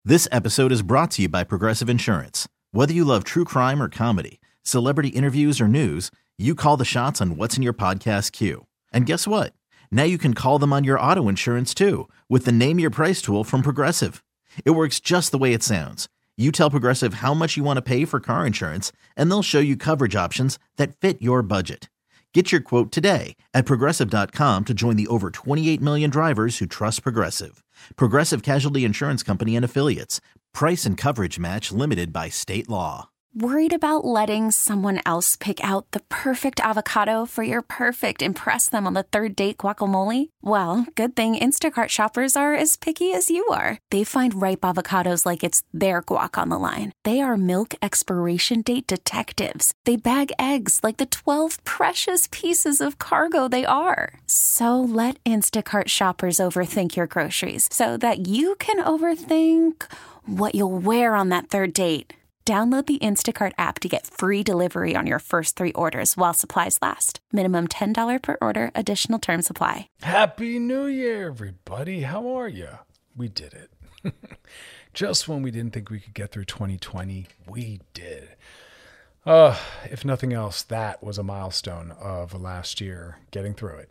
This episode is brought to you by Progressive Insurance. Whether you love true crime or comedy, celebrity interviews or news, you call the shots on what's in your podcast queue. And guess what? Now you can call them on your auto insurance too with the Name Your Price tool from Progressive. It works just the way it sounds. You tell Progressive how much you want to pay for car insurance, and they'll show you coverage options that fit your budget. Get your quote today at Progressive.com to join the over 28 million drivers who trust Progressive. Progressive Casualty Insurance Company and Affiliates. Price and coverage match limited by state law. Worried about letting someone else pick out the perfect avocado for your perfect impress them on the third date guacamole? Well, good thing Instacart shoppers are as picky as you are. They find ripe avocados like it's their guac on the line. They are milk expiration date detectives. They bag eggs like the 12 precious pieces of cargo they are. So let Instacart shoppers overthink your groceries so that you can overthink what you'll wear on that third date. Download the Instacart app to get free delivery on your first 3 orders while supplies last. Minimum $10 per order. Additional terms apply. Happy New Year, everybody. How are you? We did it. Just when we didn't think we could get through 2020, we did. If nothing else, that was a milestone of last year, getting through it.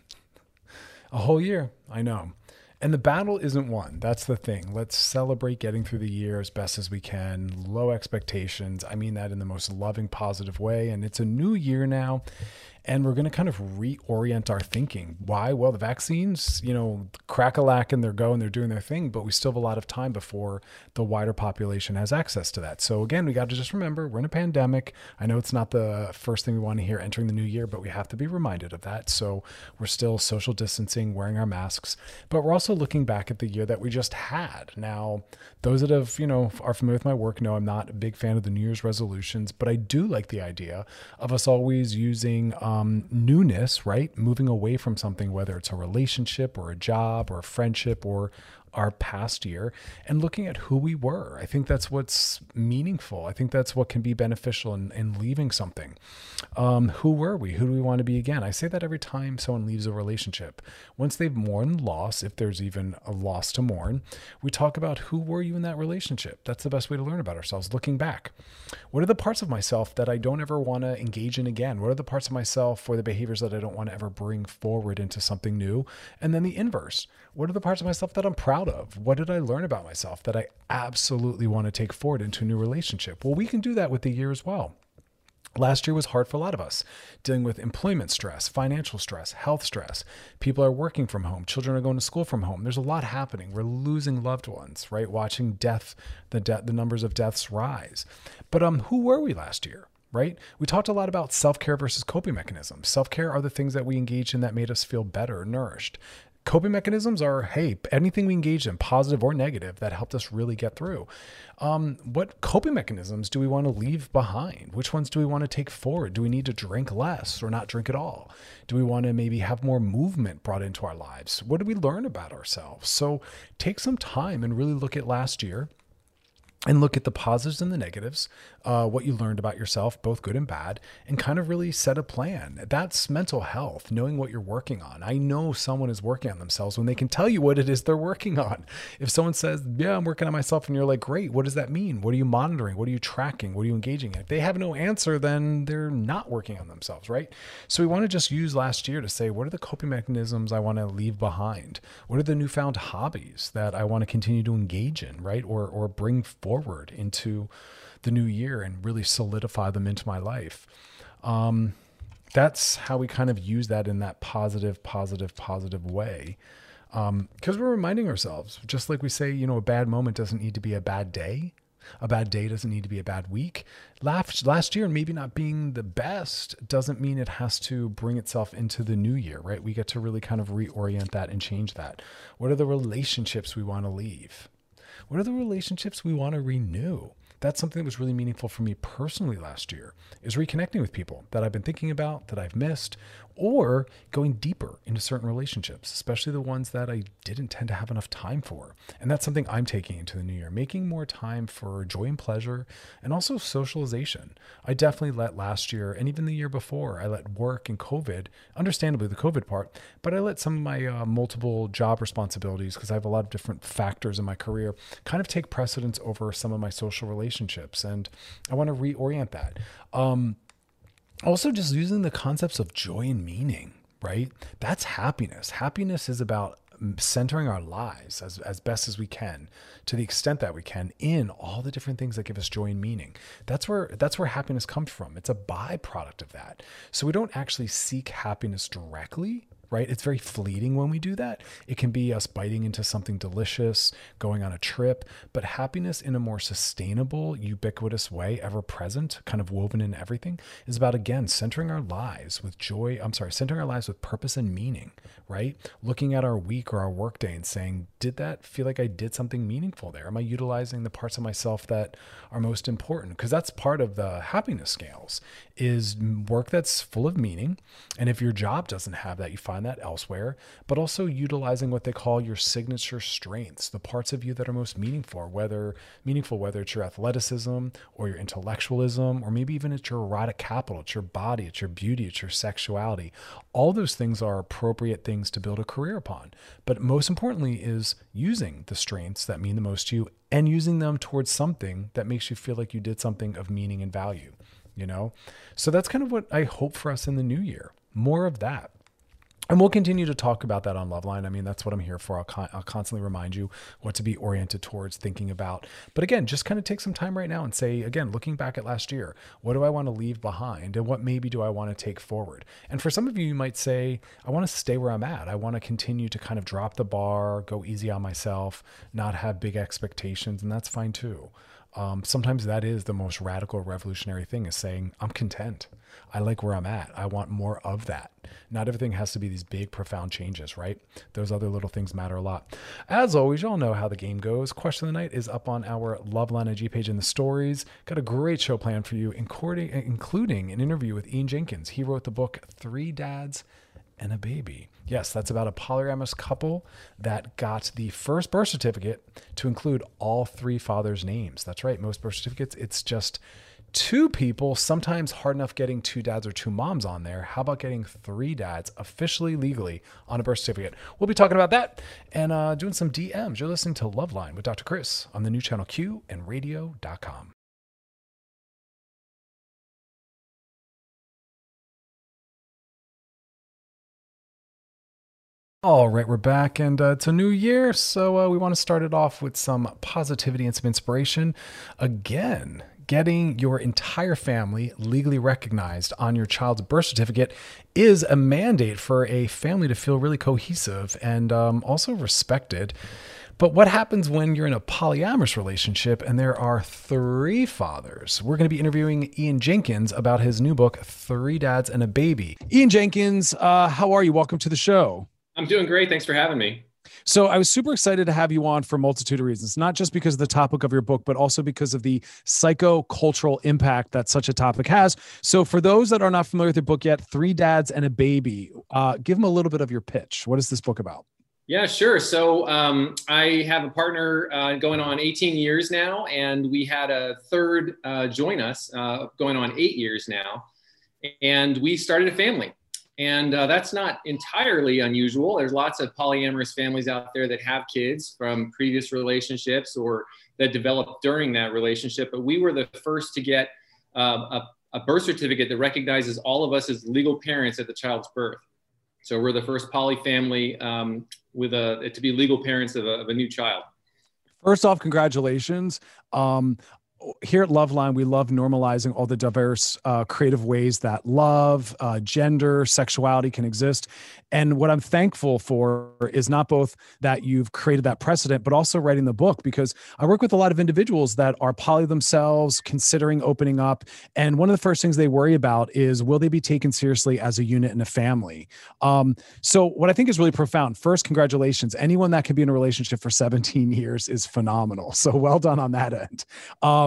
A whole year, I know. And the battle isn't won. That's the thing. Let's celebrate getting through the year as best as we can. Low expectations. I mean that in the most loving, positive way. And it's a new year now. And we're going to kind of reorient our thinking. Why? Well, the vaccines, crack-a-lack and they're going, they're doing their thing, but we still have a lot of time before the wider population has access to that. So again, we got to just remember we're in a pandemic. I know it's not the first thing we want to hear entering the new year, but we have to be reminded of that. So we're still social distancing, wearing our masks, but we're also looking back at the year that we just had. Now, those that have, are familiar with my work know I'm not a big fan of the New Year's resolutions, but I do like the idea of us always using newness, right? Moving away from something, whether it's a relationship or a job or a friendship or our past year, and looking at who we were. I think that's what's meaningful. I think that's what can be beneficial in leaving something. Who were we? Who do we want to be again? I say that every time someone leaves a relationship. Once they've mourned loss, if there's even a loss to mourn, we talk about who were you in that relationship. That's the best way to learn about ourselves, looking back. What are the parts of myself that I don't ever want to engage in again? What are the parts of myself or the behaviors that I don't want to ever bring forward into something new? And then the inverse. What are the parts of myself that I'm proud of? What did I learn about myself that I absolutely want to take forward into a new relationship? Well, we can do that with the year as well. Last year was hard for a lot of us, dealing with employment stress, financial stress, health stress. People are working from home. Children are going to school from home. There's a lot happening. We're losing loved ones, right? Watching death, the numbers of deaths rise. But who were we last year? Right? We talked a lot about self-care versus coping mechanisms. Self-care are the things that we engaged in that made us feel better, nourished. Coping mechanisms are, hey, anything we engage in, positive or negative, that helped us really get through. What coping mechanisms do we want to leave behind? Which ones do we want to take forward? Do we need to drink less or not drink at all? Do we want to maybe have more movement brought into our lives? What did we learn about ourselves? So take some time and really look at last year and look at the positives and the negatives, what you learned about yourself, both good and bad, and kind of really set a plan. That's mental health, knowing what you're working on. I know someone is working on themselves when they can tell you what it is they're working on. If someone says, yeah, I'm working on myself, and you're like, great, what does that mean? What are you monitoring? What are you tracking? What are you engaging in? If they have no answer, then they're not working on themselves, right? So we want to just use last year to say, what are the coping mechanisms I want to leave behind? What are the newfound hobbies that I want to continue to engage in, right? Or bring forward into the new year and really solidify them into my life. That's how we kind of use that in that positive way. Because we're reminding ourselves, just like we say, a bad moment doesn't need to be a bad day. A bad day doesn't need to be a bad week. Last year, maybe not being the best doesn't mean it has to bring itself into the new year, right? We get to really kind of reorient that and change that. What are the relationships we want to leave? What are the relationships we want to renew? That's something that was really meaningful for me personally last year, is reconnecting with people that I've been thinking about, that I've missed, or going deeper into certain relationships, especially the ones that I didn't tend to have enough time for. And that's something I'm taking into the new year, making more time for joy and pleasure and also socialization. I definitely let last year and even the year before, I let work and COVID, understandably the COVID part, but I let some of my multiple job responsibilities, because I have a lot of different factors in my career, kind of take precedence over some of my social relationships. And I want to reorient that. Also, just using the concepts of joy and meaning, right? That's happiness. Happiness is about centering our lives as best as we can, to the extent that we can, in all the different things that give us joy and meaning. That's where happiness comes from. It's a byproduct of that. So we don't actually seek happiness directly, right? It's very fleeting when we do that. It can be us biting into something delicious, going on a trip, but happiness in a more sustainable, ubiquitous way, ever present, kind of woven in everything, is about, again, centering our lives with centering our lives with purpose and meaning, right? Looking at our week or our work day and saying, did that feel like I did something meaningful there? Am I utilizing the parts of myself that are most important? Because that's part of the happiness scales, is work that's full of meaning. And if your job doesn't have that, you find that elsewhere, but also utilizing what they call your signature strengths, the parts of you that are most meaningful, whether it's your athleticism or your intellectualism, or maybe even it's your erotic capital, it's your body, it's your beauty, it's your sexuality. All those things are appropriate things to build a career upon. But most importantly is using the strengths that mean the most to you and using them towards something that makes you feel like you did something of meaning and value, you know? So that's kind of what I hope for us in the new year. More of that. And we'll continue to talk about that on Loveline. I mean, that's what I'm here for. I'll constantly remind you what to be oriented towards, thinking about. But again, just kind of take some time right now and say, again, looking back at last year, what do I want to leave behind? And what maybe do I want to take forward? And for some of you, you might say, I want to stay where I'm at. I want to continue to kind of drop the bar, go easy on myself, not have big expectations. And that's fine too. Sometimes that is the most radical, revolutionary thing, is saying, I'm content. I like where I'm at. I want more of that. Not everything has to be these big, profound changes, right? Those other little things matter a lot. As always, y'all know how the game goes. Question of the night is up on our Loveline IG page in the stories. Got a great show planned for you, including an interview with Ian Jenkins. He wrote the book, 3 Dads and a Baby. Yes, that's about a polyamorous couple that got the first birth certificate to include all 3 fathers' names. That's right. Most birth certificates, it's just 2 people, sometimes hard enough getting 2 dads or 2 moms on there. How about getting 3 dads officially, legally on a birth certificate? We'll be talking about that and doing some DMs. You're listening to Loveline with Dr. Chris on the new channel Q and radio.com. All right, we're back, and it's a new year, so we want to start it off with some positivity and some inspiration. Again, getting your entire family legally recognized on your child's birth certificate is a mandate for a family to feel really cohesive and also respected. But what happens when you're in a polyamorous relationship and there are 3 fathers? We're going to be interviewing Ian Jenkins about his new book, 3 Dads and a Baby. Ian Jenkins, how are you? Welcome to the show. I'm doing great. Thanks for having me. So I was super excited to have you on for a multitude of reasons, not just because of the topic of your book, but also because of the psychocultural impact that such a topic has. So for those that are not familiar with your book yet, 3 Dads and a Baby, give them a little bit of your pitch. What is this book about? Yeah, sure. So I have a partner going on 18 years now, and we had a third join us going on 8 years now. And we started a family. And that's not entirely unusual. There's lots of polyamorous families out there that have kids from previous relationships or that developed during that relationship. But we were the first to get a birth certificate that recognizes all of us as legal parents at the child's birth. So we're the first poly family to be legal parents of a new child. First off, congratulations. Here at Loveline, we love normalizing all the diverse creative ways that love, gender, sexuality can exist. And what I'm thankful for is not both that you've created that precedent, but also writing the book, because I work with a lot of individuals that are poly themselves, considering opening up. And one of the first things they worry about is, will they be taken seriously as a unit in a family? So what I think is really profound, first, congratulations. Anyone that can be in a relationship for 17 years is phenomenal. So well done on that end.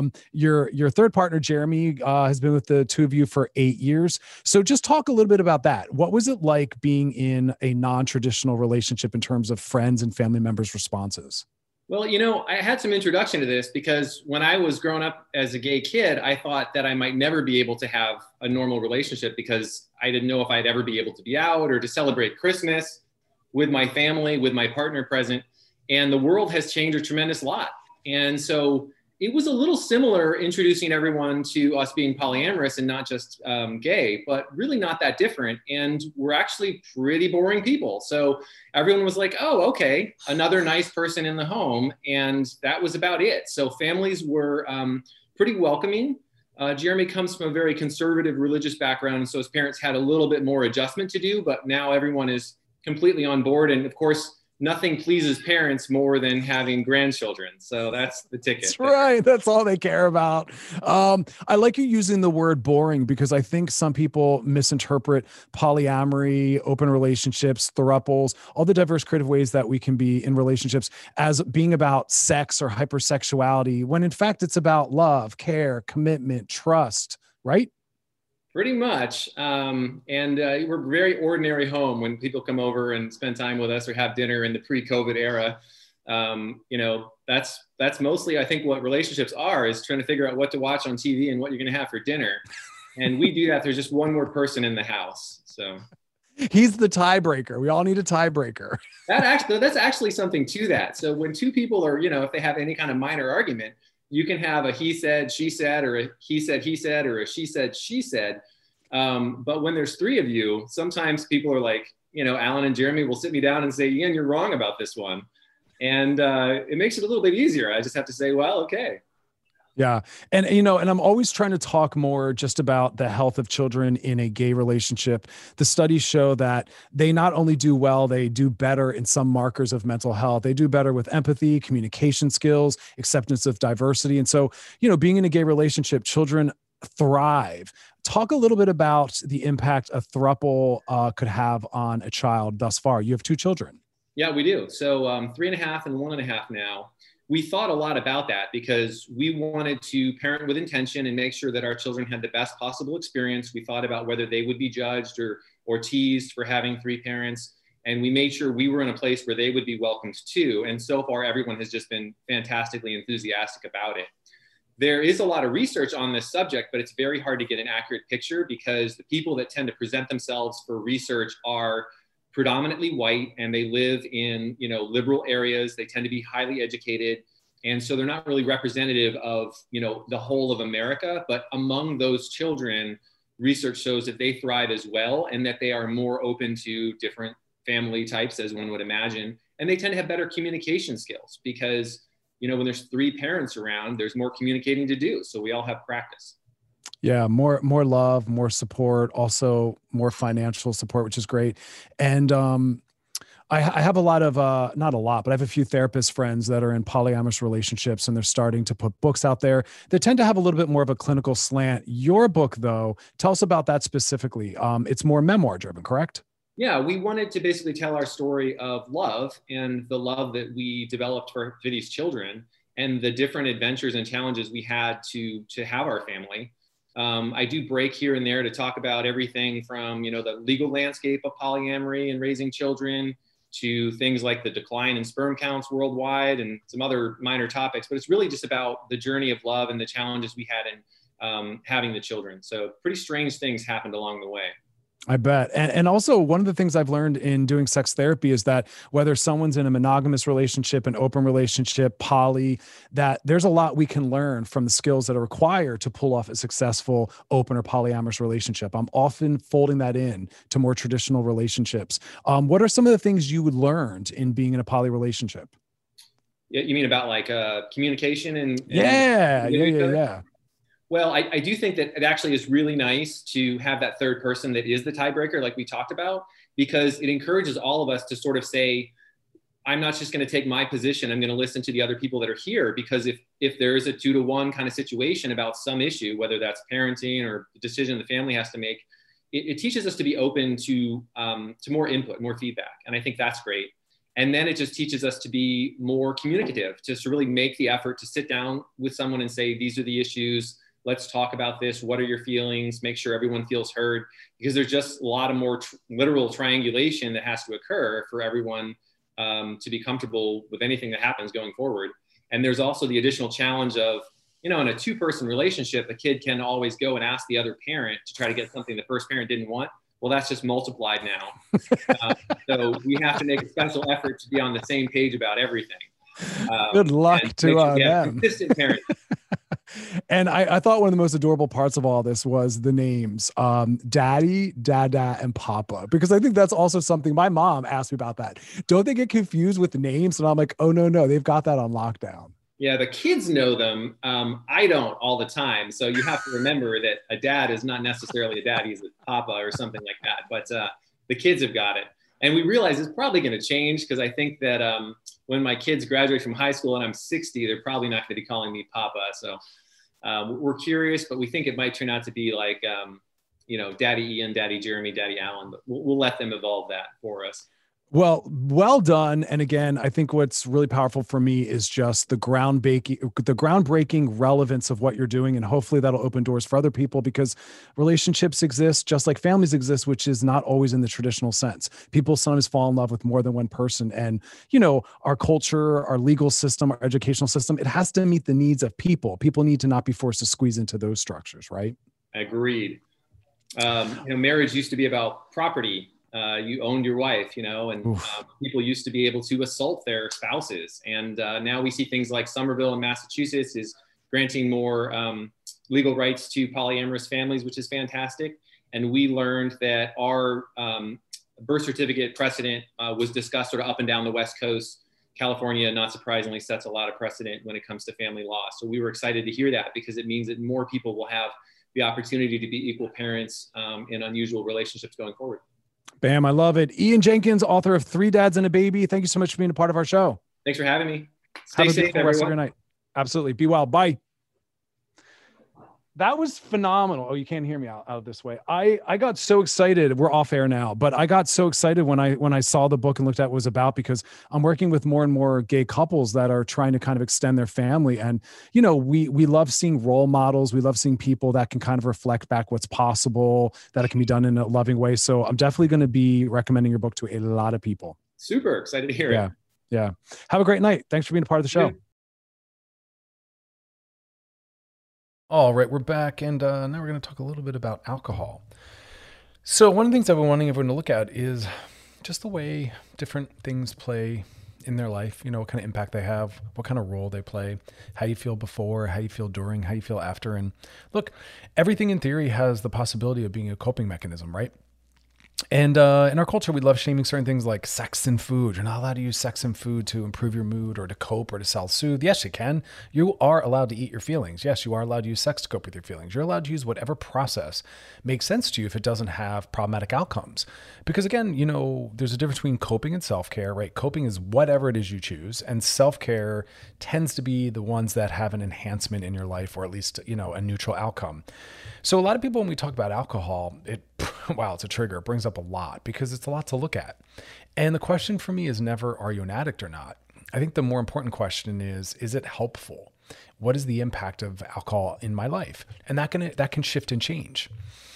Your third partner, Jeremy, has been with the two of you for 8 years. So just talk a little bit about that. What was it like being in a non-traditional relationship in terms of friends and family members' responses? Well, I had some introduction to this because when I was growing up as a gay kid, I thought that I might never be able to have a normal relationship because I didn't know if I'd ever be able to be out or to celebrate Christmas with my family, with my partner present. And the world has changed a tremendous lot. And so it was a little similar introducing everyone to us being polyamorous and not just gay, but really not that different. And we're actually pretty boring people. So everyone was like, oh, okay, another nice person in the home. And that was about it. So families were pretty welcoming. Jeremy comes from a very conservative religious background. And so his parents had a little bit more adjustment to do, but now everyone is completely on board. And of course, nothing pleases parents more than having grandchildren. So that's the ticket. That's right. That's all they care about. I like you using the word boring because I think some people misinterpret polyamory, open relationships, throuples, all the diverse creative ways that we can be in relationships as being about sex or hypersexuality, when in fact it's about love, care, commitment, trust, right? Pretty much. We're a very ordinary home when people come over and spend time with us or have dinner in the pre-COVID era. That's mostly, I think, what relationships are, is trying to figure out what to watch on TV and what you're going to have for dinner. And we do that. There's just one more person in the house. So he's the tiebreaker. We all need a tiebreaker. That's actually something to that. So when two people are, if they have any kind of minor argument, you can have a he said, she said, or a he said, or a she said, she said. But when there's three of you, sometimes people are like, Alan and Jeremy will sit me down and say, Ian, you're wrong about this one. And it makes it a little bit easier. I just have to say, well, okay. Yeah. And I'm always trying to talk more just about the health of children in a gay relationship. The studies show that they not only do well, they do better in some markers of mental health. They do better with empathy, communication skills, acceptance of diversity. And so, being in a gay relationship, children thrive. Talk a little bit about the impact a throuple could have on a child thus far. You have two children. Yeah, we do. So 3.5 and 1.5 now. We thought a lot about that because we wanted to parent with intention and make sure that our children had the best possible experience. We thought about whether they would be judged or teased for having three parents. And we made sure we were in a place where they would be welcomed too. And so far, everyone has just been fantastically enthusiastic about it. There is a lot of research on this subject, but it's very hard to get an accurate picture because the people that tend to present themselves for research are predominantly white, and they live in, liberal areas. They tend to be highly educated. And so they're not really representative of, the whole of America. But among those children, research shows that they thrive as well, and that they are more open to different family types, as one would imagine. And they tend to have better communication skills because, when there's three parents around, there's more communicating to do. So we all have practice. Yeah, more love, more support, also more financial support, which is great. And I have a lot of, not a lot, but I have a few therapist friends that are in polyamorous relationships, and they're starting to put books out there. They tend to have a little bit more of a clinical slant. Your book, though, tell us about that specifically. It's more memoir driven, correct? Yeah, we wanted to basically tell our story of love and the love that we developed for these children and the different adventures and challenges we had to have our family. I do break here and there to talk about everything from, the legal landscape of polyamory and raising children to things like the decline in sperm counts worldwide and some other minor topics. But it's really just about the journey of love and the challenges we had in having the children. So pretty strange things happened along the way. I bet. And also one of the things I've learned in doing sex therapy is that whether someone's in a monogamous relationship, an open relationship, poly, that there's a lot we can learn from the skills that are required to pull off a successful open or polyamorous relationship. I'm often folding that in to more traditional relationships. What are some of the things you would learned in being in a poly relationship? Yeah, you mean about like communication and yeah. Well, I do think that it actually is really nice to have that third person that is the tiebreaker, like we talked about, because it encourages all of us to sort of say, I'm not just going to take my position. I'm going to listen to the other people that are here, because if there is a 2-to-1 kind of situation about some issue, whether that's parenting or the decision the family has to make, it teaches us to be open to more input, more feedback. And I think that's great. And then it just teaches us to be more communicative, just to really make the effort to sit down with someone and say, these are the issues. Let's talk about this. What are your feelings? Make sure everyone feels heard, because there's just a lot of more literal triangulation that has to occur for everyone to be comfortable with anything that happens going forward. And there's also the additional challenge of, in a 2-person relationship, a kid can always go and ask the other parent to try to get something the first parent didn't want. Well, that's just multiplied now. So we have to make a special effort to be on the same page about everything. Good luck to them. Consistent parents. And I thought one of the most adorable parts of all this was the names, Daddy, Dada, and Papa, because I think that's also something my mom asked me about that. Don't they get confused with names? And I'm like, oh, no, they've got that on lockdown. Yeah, the kids know them. I don't all the time. So you have to remember that a dad is not necessarily a dad. He's a papa or something like that. But the kids have got it. And we realize it's probably going to change, because I think that when my kids graduate from high school and I'm 60, they're probably not going to be calling me Papa. So we're curious, but we think it might turn out to be like, Daddy Ian, Daddy Jeremy, Daddy Alan. But we'll let them evolve that for us. Well done. And again, I think what's really powerful for me is just the groundbreaking relevance of what you're doing. And hopefully that'll open doors for other people, because relationships exist just like families exist, which is not always in the traditional sense. People sometimes fall in love with more than one person. And, our culture, our legal system, our educational system, it has to meet the needs of people. People need to not be forced to squeeze into those structures, right? Agreed. Marriage used to be about property. You owned your wife, and people used to be able to assault their spouses. And now we see things like Somerville in Massachusetts is granting more legal rights to polyamorous families, which is fantastic. And we learned that our birth certificate precedent was discussed sort of up and down the West Coast. California, not surprisingly, sets a lot of precedent when it comes to family law. So we were excited to hear that, because it means that more people will have the opportunity to be equal parents in unusual relationships going forward. Bam. I love it. Ian Jenkins, author of 3 Dads and a Baby. Thank you so much for being a part of our show. Thanks for having me. Stay safe, everyone. Rest of your night. Absolutely. Be well. Bye. That was phenomenal. Oh, you can't hear me out this way. I got so excited. We're off air now, but I got so excited when I saw the book and looked at what it was about, because I'm working with more and more gay couples that are trying to kind of extend their family. And, we love seeing role models. We love seeing people that can kind of reflect back what's possible, that it can be done in a loving way. So I'm definitely going to be recommending your book to a lot of people. Super excited to hear it. Yeah. Have a great night. Thanks for being a part of the show. All right, we're back, and now we're going to talk a little bit about alcohol. So one of the things I've been wanting everyone to look at is just the way different things play in their life, what kind of impact they have, what kind of role they play, how you feel before, how you feel during, how you feel after. And look, everything in theory has the possibility of being a coping mechanism, right? And in our culture, we love shaming certain things like sex and food. You're not allowed to use sex and food to improve your mood or to cope or to self-soothe. Yes, you can. You are allowed to eat your feelings. Yes, you are allowed to use sex to cope with your feelings. You're allowed to use whatever process makes sense to you if it doesn't have problematic outcomes. Because again, there's a difference between coping and self-care, right? Coping is whatever it is you choose. And self-care tends to be the ones that have an enhancement in your life, or at least, a neutral outcome. So a lot of people, when we talk about alcohol, it's a trigger. It brings up a lot because it's a lot to look at. And the question for me is never, are you an addict or not? I think the more important question is it helpful? What is the impact of alcohol in my life? And that can shift and change.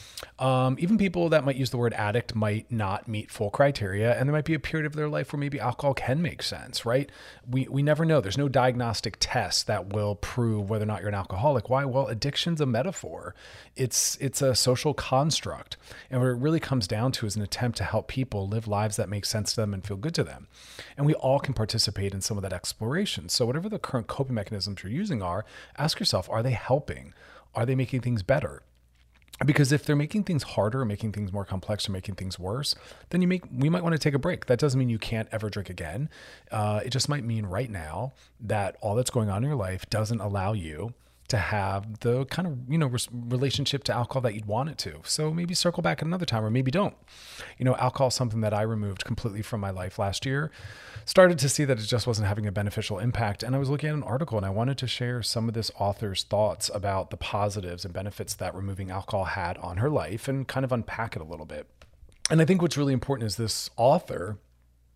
Even people that might use the word addict might not meet full criteria, and there might be a period of their life where maybe alcohol can make sense, right? We never know. There's no diagnostic test that will prove whether or not you're an alcoholic. Why? Well, addiction's a metaphor. It's a social construct. And what it really comes down to is an attempt to help people live lives that make sense to them and feel good to them. And we all can participate in some of that exploration. So whatever the current coping mechanisms you're using are, ask yourself, are they helping? Are they making things better? Because if they're making things harder, making things more complex, or making things worse, then we might want to take a break. That doesn't mean you can't ever drink again. It just might mean right now that all that's going on in your life doesn't allow you to have the kind of, relationship to alcohol that you'd want it to. So maybe circle back at another time, or maybe don't. Alcohol is something that I removed completely from my life last year. Started to see that it just wasn't having a beneficial impact. And I was looking at an article, and I wanted to share some of this author's thoughts about the positives and benefits that removing alcohol had on her life, and kind of unpack it a little bit. And I think what's really important is this author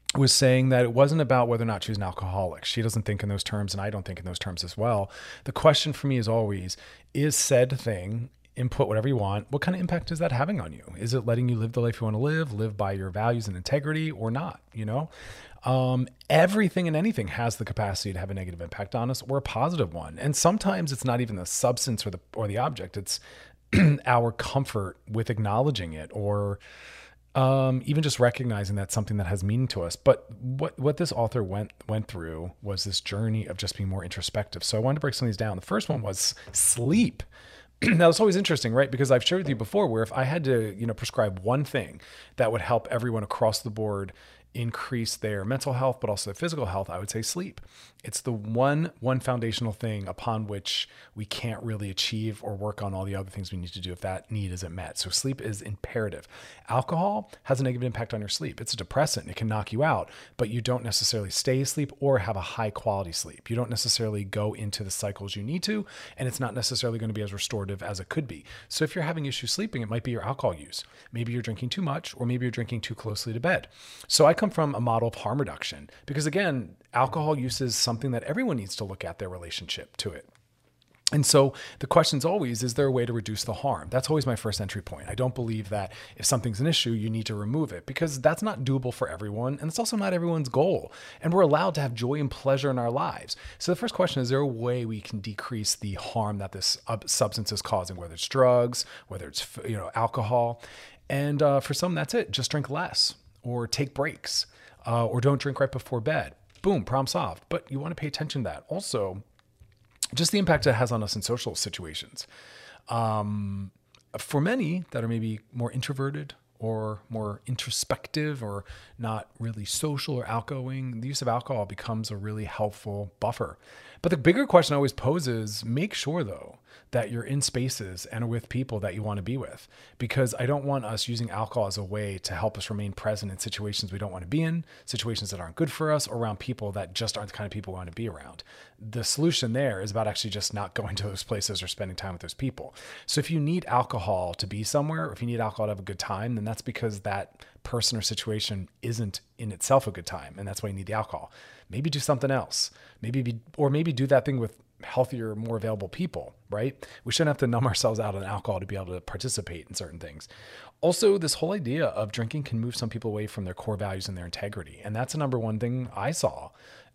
was saying that it wasn't about whether or not she was an alcoholic. She doesn't think in those terms, and I don't think in those terms as well. The question for me is always, is said thing, input whatever you want, what kind of impact is that having on you? Is it letting you live the life you want to live by your values and integrity, or not? Everything and anything has the capacity to have a negative impact on us, or a positive one. And sometimes it's not even the substance or the object. It's our comfort with acknowledging it, or even just recognizing that's something that has meaning to us. But what this author went through was this journey of just being more introspective. So I wanted to break some of these down. The first one was sleep. Now, it's always interesting, right? Because I've shared with you before where if I had to, prescribe one thing that would help everyone across the board increase their mental health, but also their physical health, I would say sleep. It's the one foundational thing upon which we can't really achieve or work on all the other things we need to do if that need isn't met. So sleep is imperative. Alcohol has a negative impact on your sleep. It's a depressant. It can knock you out, but you don't necessarily stay asleep or have a high quality sleep. You don't necessarily go into the cycles you need to, and it's not necessarily going to be as restorative as it could be. So if you're having issues sleeping, it might be your alcohol use. Maybe you're drinking too much, or maybe you're drinking too closely to bed. So I come from a model of harm reduction because, again, alcohol use is something that everyone needs to look at their relationship to it. And so the question is always, is there a way to reduce the harm? That's always my first entry point. I don't believe that if something's an issue, you need to remove it, because that's not doable for everyone. And it's also not everyone's goal. And we're allowed to have joy and pleasure in our lives. So the first question is there a way we can decrease the harm that this substance is causing, whether it's drugs, whether it's alcohol. And for some, that's it. Just drink less, or take breaks, or don't drink right before bed. Boom, problem solved. But you want to pay attention to that. Also, just the impact it has on us in social situations. For many that are maybe more introverted or more introspective or not really social or outgoing, the use of alcohol becomes a really helpful buffer. But the bigger question I always pose is, make sure though that you're in spaces and with people that you want to be with, because I don't want us using alcohol as a way to help us remain present in situations we don't want to be in, situations that aren't good for us, or around people that just aren't the kind of people we want to be around. The solution there is about actually just not going to those places or spending time with those people. So if you need alcohol to be somewhere, or if you need alcohol to have a good time, then that's because that person or situation isn't in itself a good time. And that's why you need the alcohol. Maybe do something else. Maybe do that thing with healthier, more available people, right? We shouldn't have to numb ourselves out on alcohol to be able to participate in certain things. Also, this whole idea of drinking can move some people away from their core values and their integrity. And that's the number one thing I saw.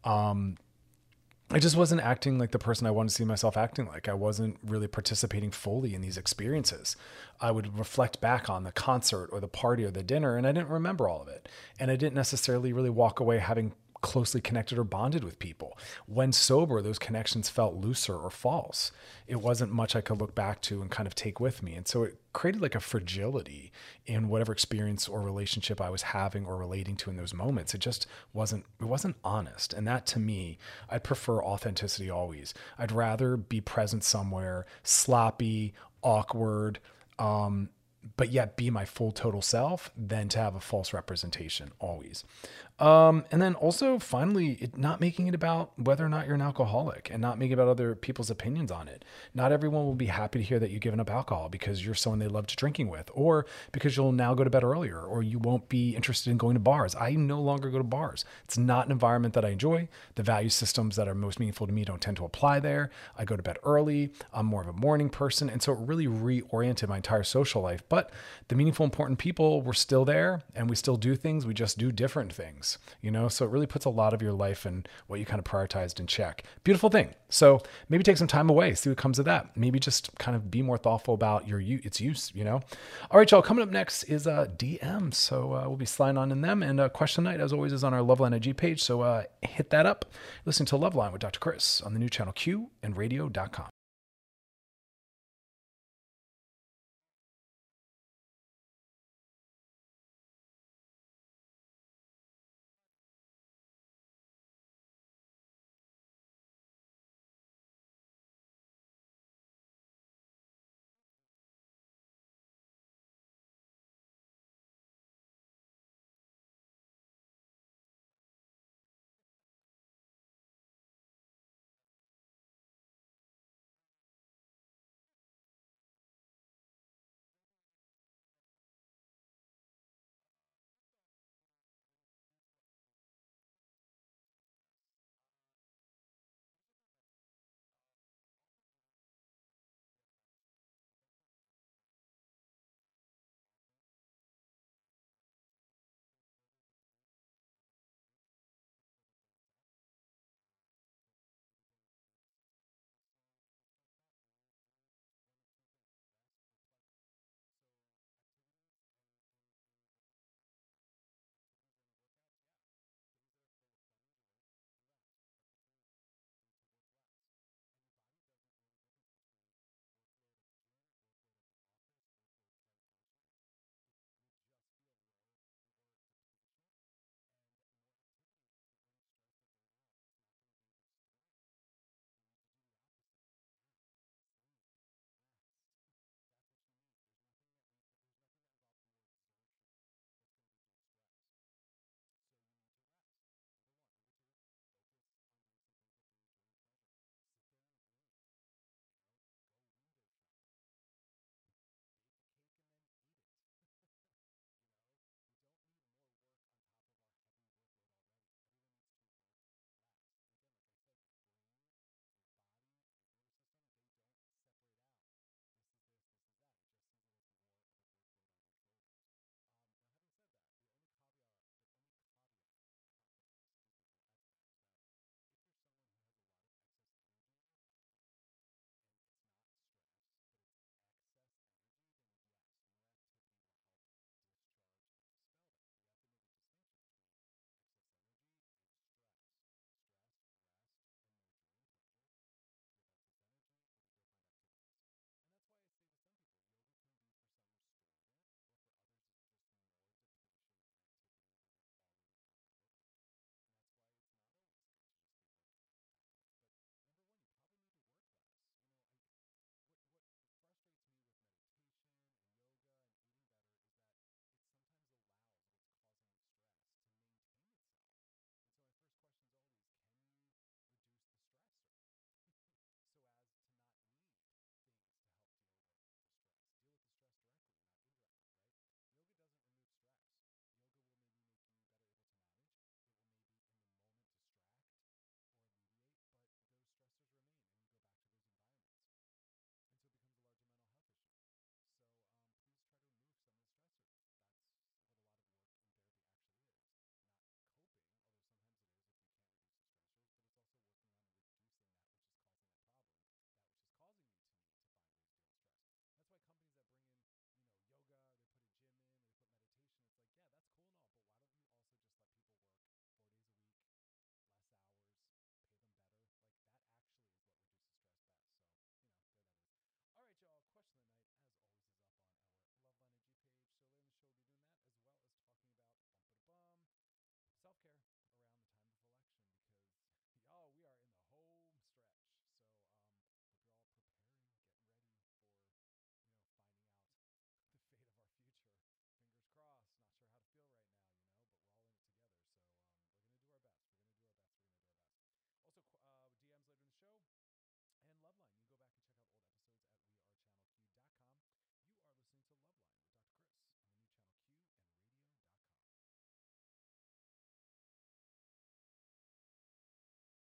I just wasn't acting like the person I wanted to see myself acting like. I wasn't really participating fully in these experiences. I would reflect back on the concert or the party or the dinner, and I didn't remember all of it. And I didn't necessarily really walk away having closely connected or bonded with people. When sober, those connections felt looser or false. It wasn't much I could look back to and kind of take with me. And so it created like a fragility in whatever experience or relationship I was having or relating to in those moments. It wasn't honest. And that, to me, I'd prefer authenticity always. I'd rather be present somewhere, sloppy, awkward, but yet be my full total self, than to have a false representation always. And then also finally, not making it about whether or not you're an alcoholic, and not making it about other people's opinions on it. Not everyone will be happy to hear that you've given up alcohol because you're someone they loved drinking with, or because you'll now go to bed earlier, or you won't be interested in going to bars. I no longer go to bars. It's not an environment that I enjoy. The value systems that are most meaningful to me don't tend to apply there. I go to bed early. I'm more of a morning person. And so it really reoriented my entire social life. But the meaningful, important people were still there, and we still do things. We just do different things. So it really puts a lot of your life and what you kind of prioritized in check. Beautiful thing. So maybe take some time away, see what comes of that. Maybe just kind of be more thoughtful about its use, All right, y'all, coming up next is DM. So we'll be sliding on in them. And question night, as always, is on our Loveline IG page. So hit that up. Listen to Loveline with Dr. Chris on the new channel Q and radio.com.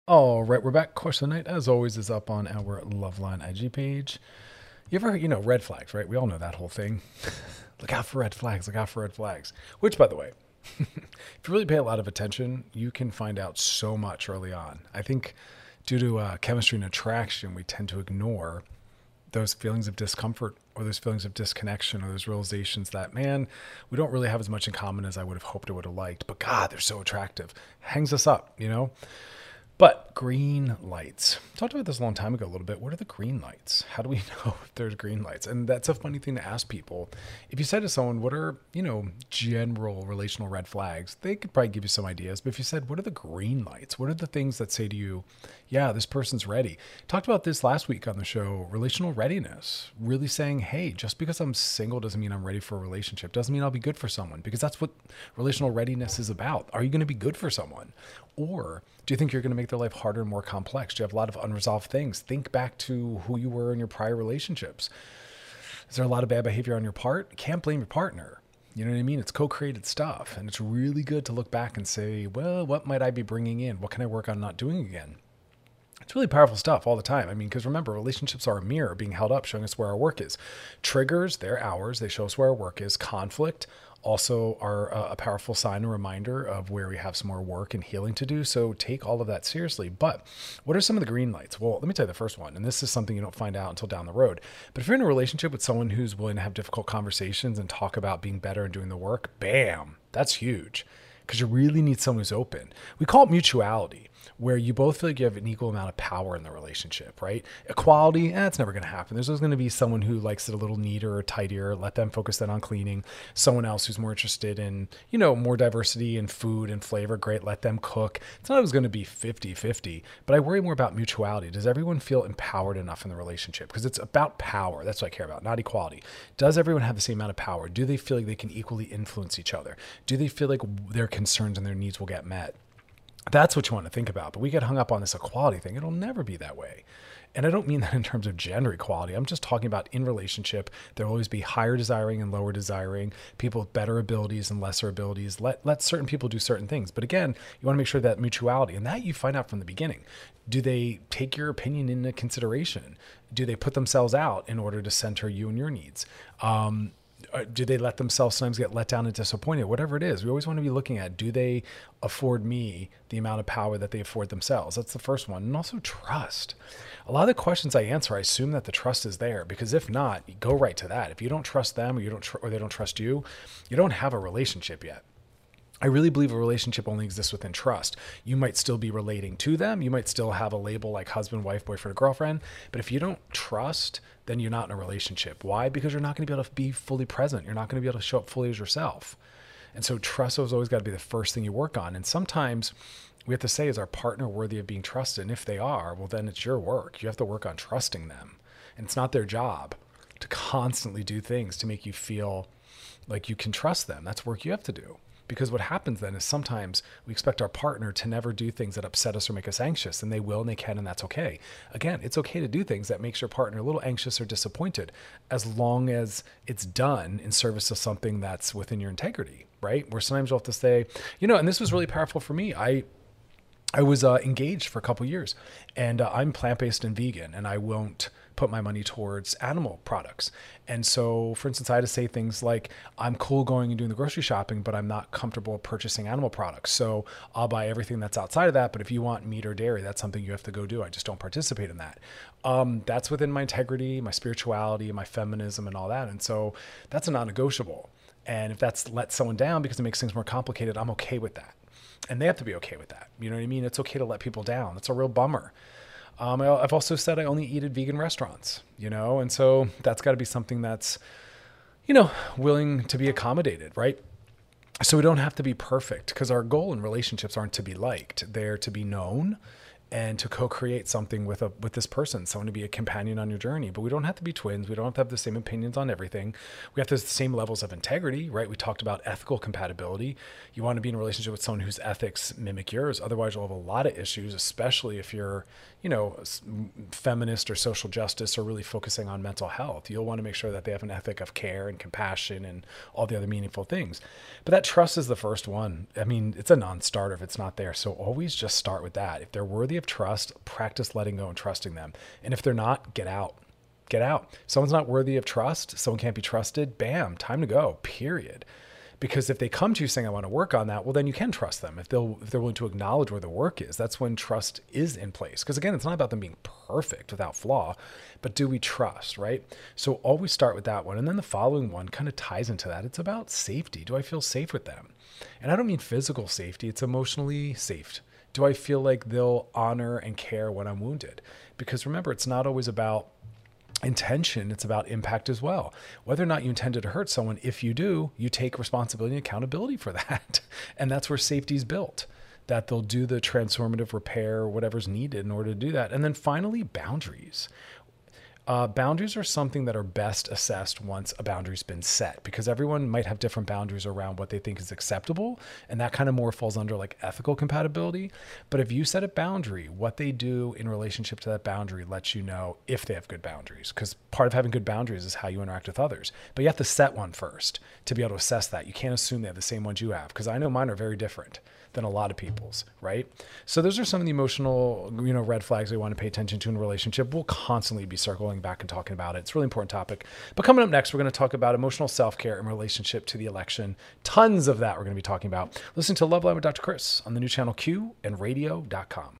All right, we're back. Question of the night, as always, is up on our Loveline IG page. You ever, red flags, right? We all know that whole thing. Look out for red flags. Look out for red flags. Which, by the way, if you really pay a lot of attention, you can find out so much early on. I think due to chemistry and attraction, we tend to ignore those feelings of discomfort or those feelings of disconnection or those realizations that, man, we don't really have as much in common as I would have hoped or would have liked. But God, they're so attractive. Hangs us up, But green lights. Talked about this a long time ago a little bit. What are the green lights? How do we know if there's green lights? And that's a funny thing to ask people. If you said to someone, what are, general relational red flags? They could probably give you some ideas. But if you said, what are the green lights? What are the things that say to you, yeah, this person's ready? Talked about this last week on the show, relational readiness. Really saying, hey, just because I'm single doesn't mean I'm ready for a relationship. Doesn't mean I'll be good for someone, because that's what relational readiness is about. Are you going to be good for someone? Or do you think you're going to make their life harder and more complex? Do you have a lot of unresolved things? Think back to who you were in your prior relationships. Is there a lot of bad behavior on your part? Can't blame your partner. You know what I mean? It's co-created stuff. And it's really good to look back and say, well, what might I be bringing in? What can I work on not doing again? It's really powerful stuff all the time. Because remember, relationships are a mirror being held up, showing us where our work is. Triggers, they're ours. They show us where our work is. Conflict also are a powerful sign and reminder of where we have some more work and healing to do. So take all of that seriously. But what are some of the green lights? Well, let me tell you the first one. And this is something you don't find out until down the road. But if you're in a relationship with someone who's willing to have difficult conversations and talk about being better and doing the work, bam, that's huge. Because you really need someone who's open. We call it mutuality, where you both feel like you have an equal amount of power in the relationship, right? Equality, it's never going to happen. There's always going to be someone who likes it a little neater or tidier. Let them focus then on cleaning. Someone else who's more interested in, more diversity in food and flavor. Great, let them cook. It's not always going to be 50-50, but I worry more about mutuality. Does everyone feel empowered enough in the relationship? Because it's about power. That's what I care about, not equality. Does everyone have the same amount of power? Do they feel like they can equally influence each other? Do they feel like their concerns and their needs will get met? That's what you want to think about. But we get hung up on this equality thing. It'll never be that way. And I don't mean that in terms of gender equality. I'm just talking about in relationship, there will always be higher desiring and lower desiring, people with better abilities and lesser abilities. Let certain people do certain things. But again, you want to make sure that mutuality, and that you find out from the beginning. Do they take your opinion into consideration? Do they put themselves out in order to center you and your needs? Do they let themselves sometimes get let down and disappointed? Whatever it is, we always want to be looking at, do they afford me the amount of power that they afford themselves? That's the first one. And also trust. A lot of the questions I answer, I assume that the trust is there, because if not, you go right to that. If you don't trust them or they don't trust you, you don't have a relationship yet. I really believe a relationship only exists within trust. You might still be relating to them. You might still have a label like husband, wife, boyfriend, or girlfriend. But if you don't trust, then you're not in a relationship. Why? Because you're not going to be able to be fully present. You're not going to be able to show up fully as yourself. And so trust has always got to be the first thing you work on. And sometimes we have to say, is our partner worthy of being trusted? And if they are, well, then it's your work. You have to work on trusting them. And it's not their job to constantly do things to make you feel like you can trust them. That's work you have to do. Because what happens then is sometimes we expect our partner to never do things that upset us or make us anxious, and they will and they can, and that's okay. Again, it's okay to do things that makes your partner a little anxious or disappointed, as long as it's done in service of something that's within your integrity, right? Where sometimes you'll have to say, and this was really powerful for me. I was engaged for a couple years, and I'm plant-based and vegan, and I won't put my money towards animal products. And so, for instance, I had to say things like, I'm cool going and doing the grocery shopping, but I'm not comfortable purchasing animal products. So I'll buy everything that's outside of that. But if you want meat or dairy, that's something you have to go do. I just don't participate in that. That's within my integrity, my spirituality, my feminism, and all that. And so that's a non-negotiable. And if that's let someone down because it makes things more complicated, I'm okay with that. And they have to be okay with that. You know what I mean? It's okay to let people down. That's a real bummer. I've also said I only eat at vegan restaurants, and so that's got to be something that's, willing to be accommodated, right? So we don't have to be perfect, because our goal in relationships aren't to be liked. They're to be known and to co-create something with this person, someone to be a companion on your journey. But we don't have to be twins. We don't have to have the same opinions on everything. We have to have the same levels of integrity, right? We talked about ethical compatibility. You want to be in a relationship with someone whose ethics mimic yours. Otherwise, you'll have a lot of issues, especially if you're, feminist or social justice, or really focusing on mental health. You'll want to make sure that they have an ethic of care and compassion and all the other meaningful things. But that trust is the first one. I mean, it's a non-starter if it's not there. So always just start with that. If they're worthy of of trust, practice letting go and trusting them. And if they're not, get out. Get out. If someone's not worthy of trust, someone can't be trusted, bam, time to go, period. Because if they come to you saying, I want to work on that, well, then you can trust them. If they're willing to acknowledge where the work is, that's when trust is in place. Because again, it's not about them being perfect without flaw, but do we trust, right? So always start with that one. And then the following one kind of ties into that. It's about safety. Do I feel safe with them? And I don't mean physical safety. It's emotionally safe. Do I feel like they'll honor and care when I'm wounded? Because remember, it's not always about intention, it's about impact as well. Whether or not you intended to hurt someone, if you do, you take responsibility and accountability for that. And that's where safety is built, that they'll do the transformative repair, whatever's needed in order to do that. And then finally, boundaries. Boundaries are something that are best assessed once a boundary's been set, because everyone might have different boundaries around what they think is acceptable. And that kind of more falls under like ethical compatibility. But if you set a boundary, what they do in relationship to that boundary lets you know if they have good boundaries, because part of having good boundaries is how you interact with others. But you have to set one first to be able to assess that. You can't assume they have the same ones you have, because I know mine are very different than a lot of people's, right? So those are some of the emotional, red flags we want to pay attention to in a relationship. We'll constantly be circling back and talking about it. It's a really important topic. But coming up next, we're going to talk about emotional self-care in relationship to the election. Tons of that we're going to be talking about. Listen to Love Line with Dr. Chris on the new channel Q and radio.com.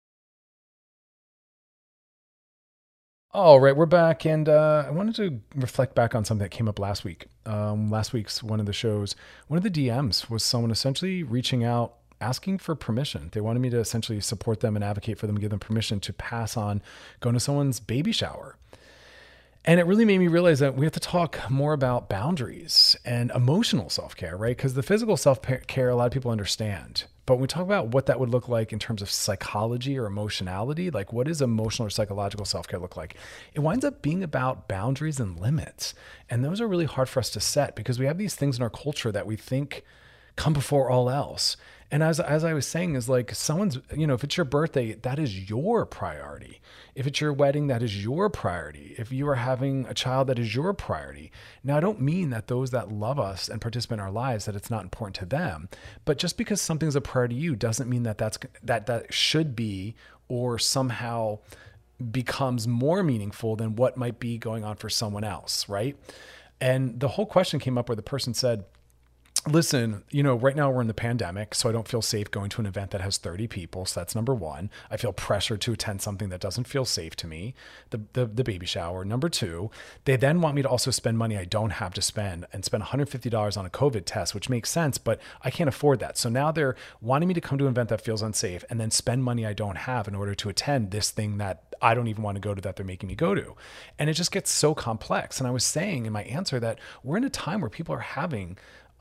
All right, we're back, and I wanted to reflect back on something that came up last week. Last week's one of the shows, one of the DMs was someone essentially reaching out, asking for permission. They wanted me to essentially support them and advocate for them, give them permission to pass on going to someone's baby shower. And it really made me realize that we have to talk more about boundaries and emotional self-care, right? Because the physical self-care, a lot of people understand. But when we talk about what that would look like in terms of psychology or emotionality, like what does emotional or psychological self-care look like? It winds up being about boundaries and limits. And those are really hard for us to set, because we have these things in our culture that we think come before all else. And as I was saying, is like someone's, if it's your birthday, that is your priority. If it's your wedding, that is your priority. If you are having a child, that is your priority. Now, I don't mean that those that love us and participate in our lives, that it's not important to them. But just because something's a priority to you doesn't mean that that should be, or somehow becomes more meaningful than what might be going on for someone else, right? And the whole question came up where the person said, listen, right now we're in the pandemic, so I don't feel safe going to an event that has 30 people. So that's number one. I feel pressure to attend something that doesn't feel safe to me, the baby shower. Number two, they then want me to also spend money I don't have to spend, and spend $150 on a COVID test, which makes sense, but I can't afford that. So now they're wanting me to come to an event that feels unsafe and then spend money I don't have in order to attend this thing that I don't even want to go to, that they're making me go to. And it just gets so complex. And I was saying in my answer that we're in a time where people are having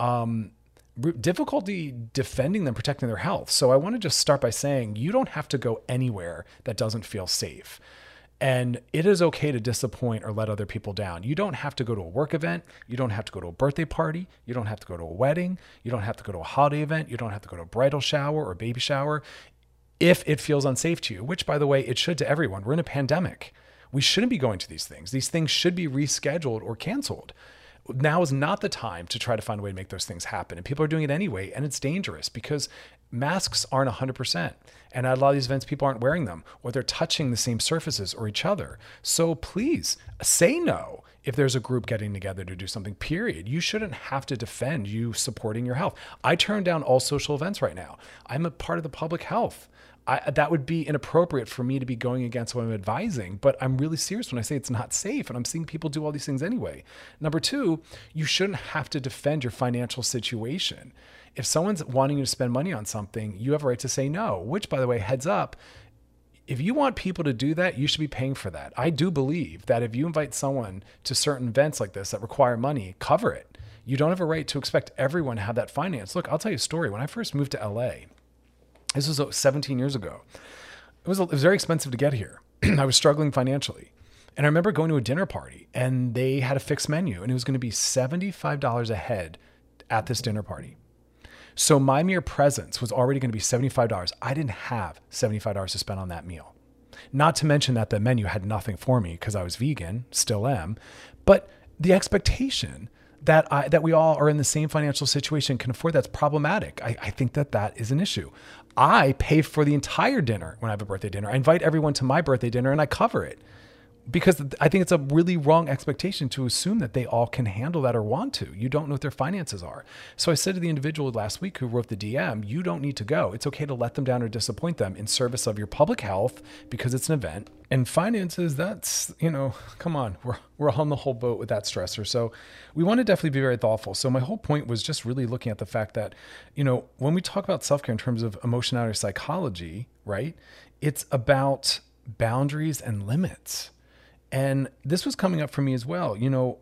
difficulty defending them, protecting their health. So I want to just start by saying you don't have to go anywhere that doesn't feel safe. And it is okay to disappoint or let other people down. You don't have to go to a work event. You don't have to go to a birthday party. You don't have to go to a wedding. You don't have to go to a holiday event. You don't have to go to a bridal shower or baby shower if it feels unsafe to you, which, by the way, it should to everyone. We're in a pandemic. We shouldn't be going to these things. These things should be rescheduled or canceled. Now is not the time to try to find a way to make those things happen. And people are doing it anyway. And it's dangerous because masks aren't 100%. And at a lot of these events, people aren't wearing them, or they're touching the same surfaces or each other. So please say no if there's a group getting together to do something, period. You shouldn't have to defend you supporting your health. I turn down all social events right now. I'm a part of the public health. That would be inappropriate for me to be going against what I'm advising, but I'm really serious when I say it's not safe, and I'm seeing people do all these things anyway. Number two, you shouldn't have to defend your financial situation. If someone's wanting you to spend money on something, you have a right to say no, which, by the way, heads up, if you want people to do that, you should be paying for that. I do believe that if you invite someone to certain events like this that require money, cover it. You don't have a right to expect everyone to have that finance. Look, I'll tell you a story. When I first moved to LA, this was 17 years ago. It was very expensive to get here. I was struggling financially. And I remember going to a dinner party, and they had a fixed menu, and it was going to be $75 a head at this dinner party. So my mere presence was already going to be $75. I didn't have $75 to spend on that meal. Not to mention that the menu had nothing for me because I was vegan, still am. But the expectation that we all are in the same financial situation, can afford, that's problematic. I think that is an issue. I pay for the entire dinner when I have a birthday dinner. I invite everyone to my birthday dinner and I cover it, because I think it's a really wrong expectation to assume that they all can handle that or want to. You don't know what their finances are. So I said to the individual last week who wrote the DM, you don't need to go. It's okay to let them down or disappoint them in service of your public health, because it's an event. And finances, that's, come on, we're on the whole boat with that stressor. So we want to definitely be very thoughtful. So my whole point was just really looking at the fact that, when we talk about self-care in terms of emotionality or psychology, right, it's about boundaries and limits. And this was coming up for me as well.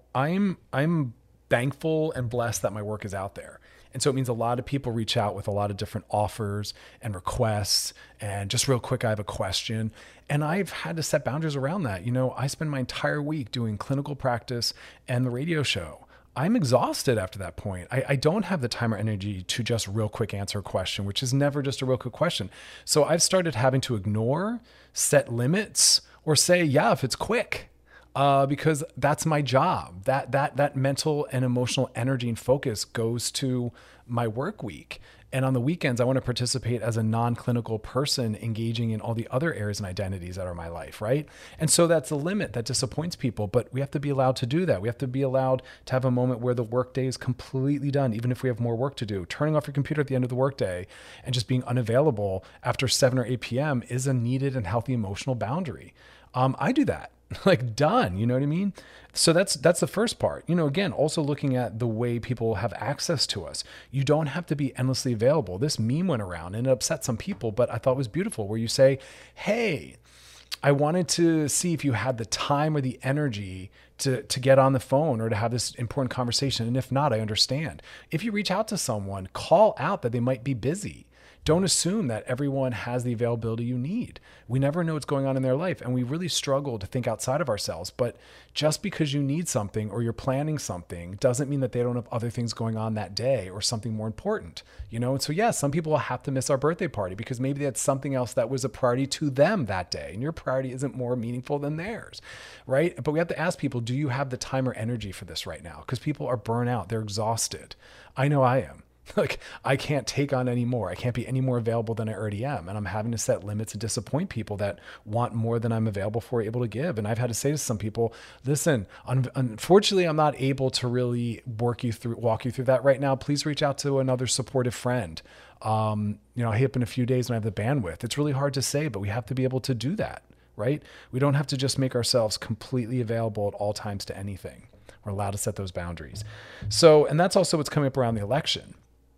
I'm thankful and blessed that my work is out there. And so it means a lot of people reach out with a lot of different offers and requests. And just real quick, I have a question. And I've had to set boundaries around that. I spend my entire week doing clinical practice and the radio show. I'm exhausted after that point. I don't have the time or energy to just real quick answer a question, which is never just a real quick question. So I've started having to ignore, set limits, or say, yeah, if it's quick, because that's my job. That mental and emotional energy and focus goes to my work week. And on the weekends, I want to participate as a non-clinical person engaging in all the other areas and identities that are my life, right? And so that's a limit that disappoints people, but we have to be allowed to do that. We have to be allowed to have a moment where the workday is completely done, even if we have more work to do. Turning off your computer at the end of the workday and just being unavailable after 7 or 8 p.m. is a needed and healthy emotional boundary. I do that. Like, done, you know what I mean? So that's the first part. Again, also looking at the way people have access to us. You don't have to be endlessly available. This meme went around and it upset some people, but I thought it was beautiful, where you say, hey, I wanted to see if you had the time or the energy to get on the phone or to have this important conversation. And if not, I understand. If you reach out to someone, call out that they might be busy. Don't assume that everyone has the availability you need. We never know what's going on in their life, and we really struggle to think outside of ourselves. But just because you need something or you're planning something doesn't mean that they don't have other things going on that day or something more important, And so, yeah, some people will have to miss our birthday party because maybe that's something else that was a priority to them that day, and your priority isn't more meaningful than theirs, right? But we have to ask people, do you have the time or energy for this right now? Because people are burnt out. They're exhausted. I know I am. Like, I can't take on any more. I can't be any more available than I already am. And I'm having to set limits and disappoint people that want more than I'm available for, able to give. And I've had to say to some people, listen, unfortunately, I'm not able to really walk you through that right now. Please reach out to another supportive friend. I'll hit up in a few days when I have the bandwidth. It's really hard to say, but we have to be able to do that, right? We don't have to just make ourselves completely available at all times to anything. We're allowed to set those boundaries. So, and that's also what's coming up around the election.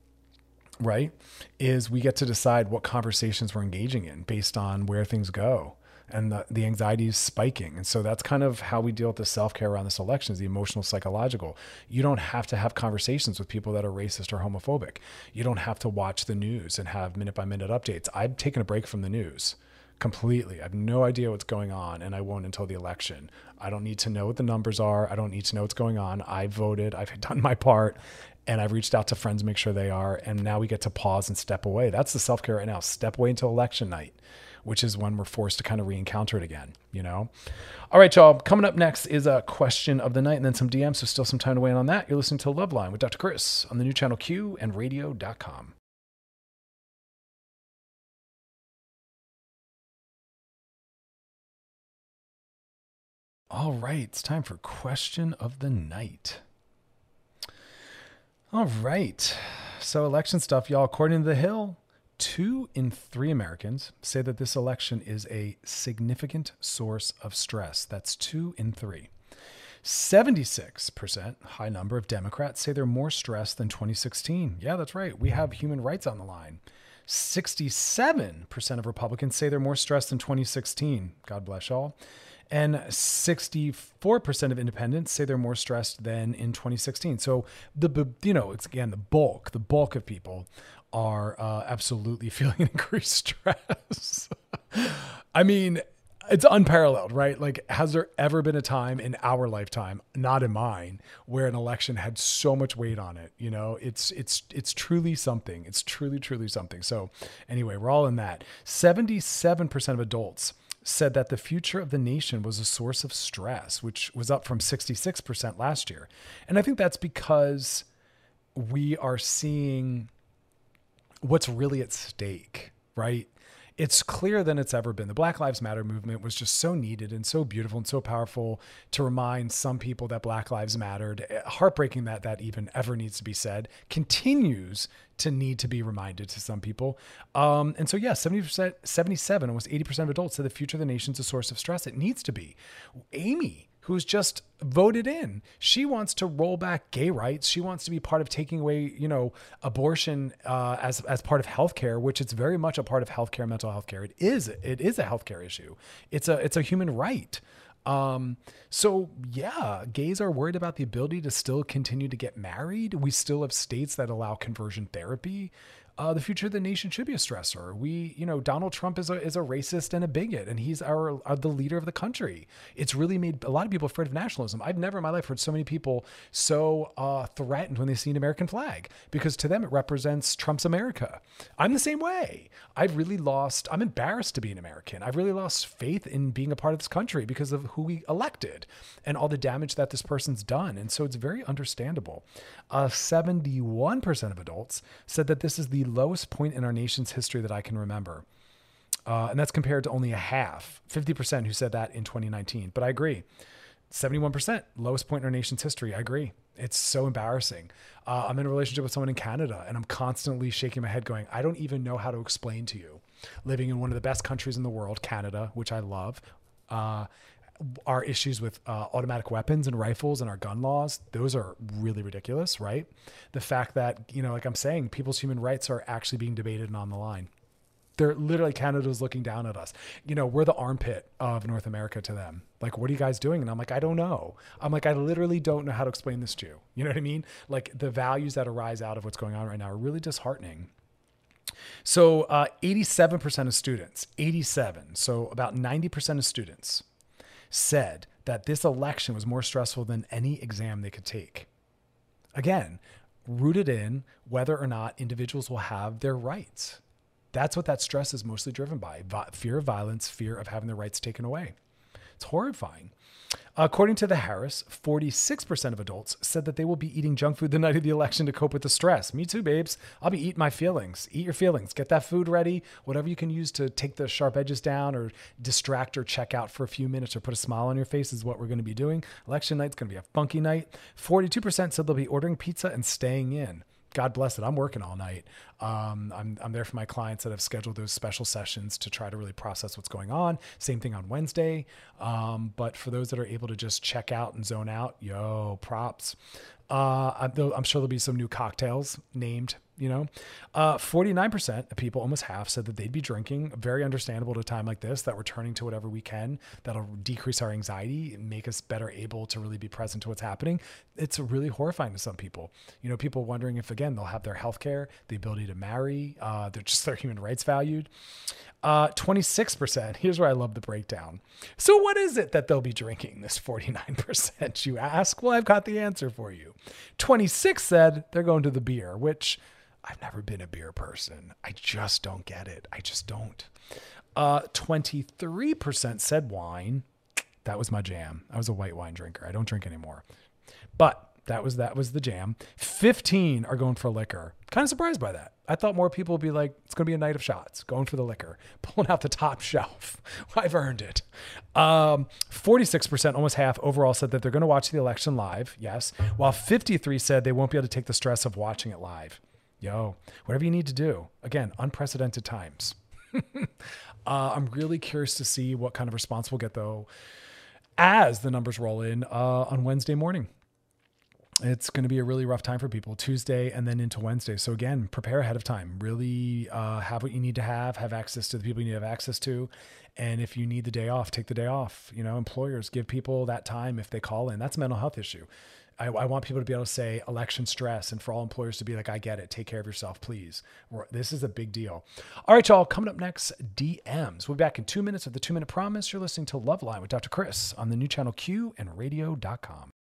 Right? Is we get to decide what conversations we're engaging in based on where things go, and the anxiety is spiking. And so that's kind of how we deal with the self-care around this election, is the emotional, psychological. You don't have to have conversations with people that are racist or homophobic. You don't have to watch the news and have minute by minute updates. I've taken a break from the news completely. I have no idea what's going on, and I won't until the election. I don't need to know what the numbers are. I don't need to know what's going on. I voted. I've done my part. And I've reached out to friends to make sure they are. And now we get to pause and step away. That's the self-care right now. Step away until election night, which is when we're forced to kind of re-encounter it again, All right, y'all. Coming up next is a question of the night and then some DMs. So still some time to weigh in on that. You're listening to Loveline with Dr. Chris on the new channel Q and radio.com. All right. It's time for question of the night. All right. So election stuff, y'all. According to The Hill, 2 in 3 Americans say that this election is a significant source of stress. That's 2 in 3. 76%, high number of Democrats, say they're more stressed than 2016. Yeah, that's right. We have human rights on the line. 67% of Republicans say they're more stressed than 2016. God bless y'all. And 64% of independents say they're more stressed than in 2016. So it's again, the bulk of people are absolutely feeling increased stress. I mean, it's unparalleled, right? Like, has there ever been a time in our lifetime, not in mine, where an election had so much weight on it? It's truly something. It's truly, truly something. So anyway, we're all in that. 77% of adults said that the future of the nation was a source of stress, which was up from 66% last year. And I think that's because we are seeing what's really at stake, right? It's clearer than it's ever been. The Black Lives Matter movement was just so needed and so beautiful and so powerful to remind some people that Black Lives mattered. Heartbreaking that that even ever needs to be said, continues to need to be reminded to some people. And so, yeah, 70%, 77, almost 80% of adults said the future of the nation's a source of stress. It needs to be. Amy, who's just voted in, she wants to roll back gay rights. She wants to be part of taking away, abortion as part of healthcare, which it's very much a part of healthcare, mental health care. It is a healthcare issue. It's a human right. So yeah, gays are worried about the ability to still continue to get married. We still have states that allow conversion therapy. The future of the nation should be a stressor. Donald Trump is a racist and a bigot, and he's the leader of the country. It's really made a lot of people afraid of nationalism. I've never in my life heard so many people so threatened when they see an American flag, because to them it represents Trump's America. I'm the same way. I'm embarrassed to be an American. I've really lost faith in being a part of this country because of who we elected and all the damage that this person's done. And so it's very understandable. 71% of adults said that this is the lowest point in our nation's history that I can remember. And that's compared to only a half, 50% who said that in 2019. But I agree. 71%, lowest point in our nation's history. I agree. It's so embarrassing. I'm in a relationship with someone in Canada, and I'm constantly shaking my head going, I don't even know how to explain to you, living in one of the best countries in the world, Canada, which I love, our issues with automatic weapons and rifles and our gun laws, those are really ridiculous, right? The fact that, like I'm saying, people's human rights are actually being debated and on the line. They're literally, Canada's looking down at us. We're the armpit of North America to them. Like, what are you guys doing? And I'm like, I don't know. I'm like, I literally don't know how to explain this to you. You know what I mean? Like, the values that arise out of what's going on right now are really disheartening. So 87% of students, 87, so about 90% of students said that this election was more stressful than any exam they could take. Again, rooted in whether or not individuals will have their rights. That's what that stress is mostly driven by. Fear of violence, fear of having their rights taken away. It's horrifying. According to the Harris, 46% of adults said that they will be eating junk food the night of the election to cope with the stress. Me too, babes. I'll be eating my feelings. Eat your feelings. Get that food ready. Whatever you can use to take the sharp edges down or distract or check out for a few minutes or put a smile on your face is what we're going to be doing. Election night's going to be a funky night. 42% said they'll be ordering pizza and staying in. God bless it. I'm working all night. I'm there for my clients that have scheduled those special sessions to try to really process what's going on. Same thing on Wednesday. But for those that are able to just check out and zone out, props. I'm sure there'll be some new cocktails named, 49% of people, almost half, said that they'd be drinking. Very understandable at a time like this, that we're turning to whatever we can that'll decrease our anxiety and make us better able to really be present to what's happening. It's really horrifying to some people. People wondering if, again, they'll have their healthcare, the ability to marry, their human rights valued. 26%, here's where I love the breakdown. So what is it that they'll be drinking, this 49%, you ask? Well, I've got the answer for you. 26 said they're going to the beer, which I've never been a beer person. I just don't get it. I just don't. 23% said wine. That was my jam. I was a white wine drinker. I don't drink anymore. But that was the jam. 15 are going for liquor. Kind of surprised by that. I thought more people would be like, it's going to be a night of shots, going for the liquor, pulling out the top shelf. I've earned it. 46%, almost half overall, said that they're going to watch the election live. Yes. While 53 said they won't be able to take the stress of watching it live. Whatever you need to do. Again, unprecedented times. I'm really curious to see what kind of response we'll get, though, as the numbers roll in on Wednesday morning. It's going to be a really rough time for people, Tuesday and then into Wednesday. So again, prepare ahead of time. Really have what you need to have access to the people you need to have access to. And if you need the day off, take the day off. Employers give people that time if they call in. That's a mental health issue. I want people to be able to say election stress, and for all employers to be like, I get it. Take care of yourself, please. This is a big deal. All right, y'all, coming up next, DMs. We'll be back in 2 minutes with the 2-Minute Promise. You're listening to Loveline with Dr. Chris on the new channel Q and radio.com.